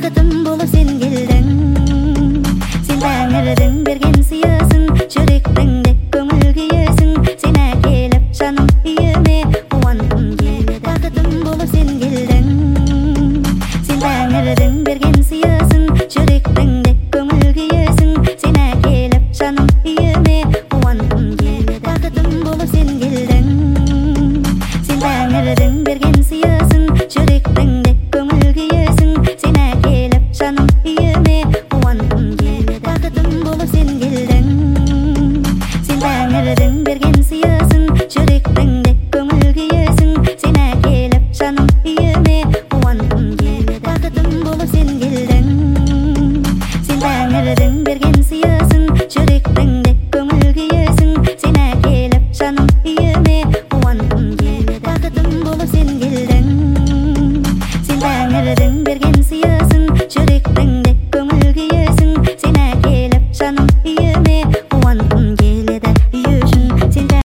бақытым болып сен келдің. Сен тәңірдің берген сыйысың, жүректіңде көңіл күйесің. Сен әкеліп жаным үйіме қуанғым келеді. Бақытым болып сен келдің. Сен тәңірдің берген сыйысың, жүректіңде көңіл күйесің. Сен әкеліп жаным үйіме қуанғым келеді. Бақытым болып сен келдің. Сен тәңірдің берген сыйысың, жүректіңде көңіл күйесің. Сен әкеліп жаным үйіме қуанғым келеді. Бақытым болып сен келдің. Сен тәңірдің берген сыйысың, жүректіңде көңіл күйесің. Сен әкеліп жаным үйіме қуанғым келеді. Бақытым болып сен келдің. Сен тәңірдің берген сыйысың, жүректіңде көңіл күйесің. Сен әкеліп жаным үйіме қуанғым келеді. Бақытым болып сен келдің. Сен тәңірдің берген сыйысың.